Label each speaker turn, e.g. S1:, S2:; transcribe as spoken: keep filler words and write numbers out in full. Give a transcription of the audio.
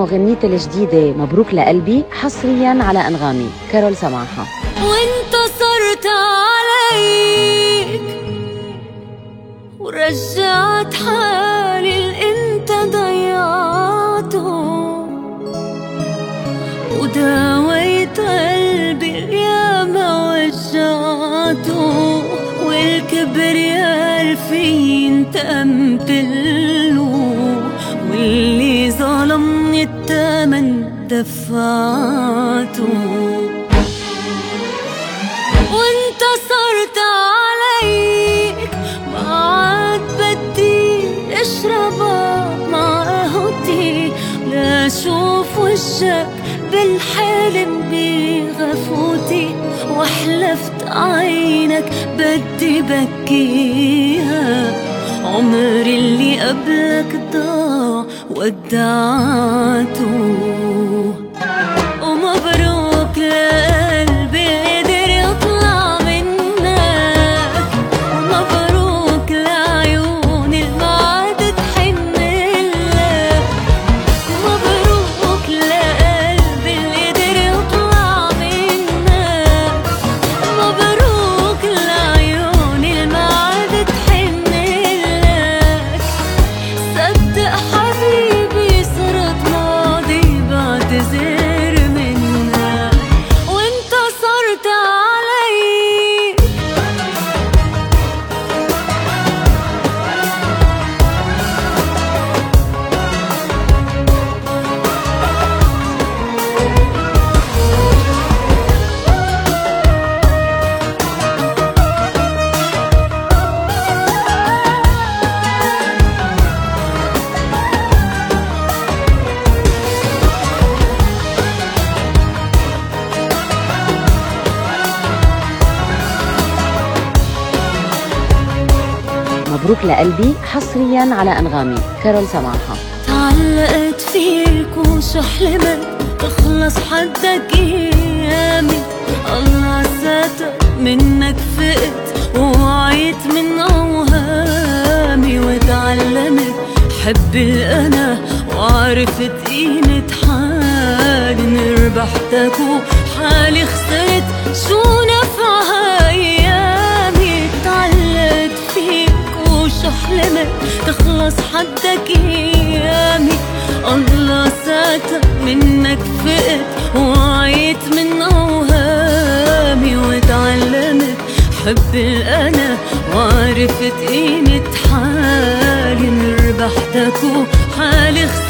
S1: مغنيتي الجديدة مبروك لقلبي حصريا على أنغامي كارول سماحة.
S2: وانتصرت عليك ورجعت حالي اللي انت ضيعته، وداويت قلبي الياما وجعته، والكبرياء الفي انتقمت له، واللي ظلمني التمن دفعته. وانتصرت عليك ما عاد بدي اشربها مع قهوتي، لا اشوف وجهك بالحلم بغفوتي، وحلفت عينك بدي بكيها، عمري اللي قبلك ضاع ودعته. ومبروك لقلبي قدر يطلع منك، ومبروك لعيوني اللي ما عاد تحنلك، ومبروك لقلبي اللي قدر يطلع منك، ومبروك لعيوني اللي ما عاد تحنلك. صدق حبيبي صرت ماضي بعتذر منك، وانتصرت عليك.
S1: مبروك لقلبي حصريا على أنغامي كارول سماحة.
S2: تعلقت فيك وشو حلمت تخلص حدك ايامي، الله ساتر منك فقت ووعيت من اوهامي، وتعلمت حب الانا وعرفت قيمة حالي، ربحتك وحالي خسرت شو نفعها ايامي. تعلقت فيك وشو حلمت تخلص حدك ايامي، الله ساتر منك فقت وعيت من اوهامي، وتعلمت حب الانا وعرفت قيمة حالي، ربحتك وحالي خسرت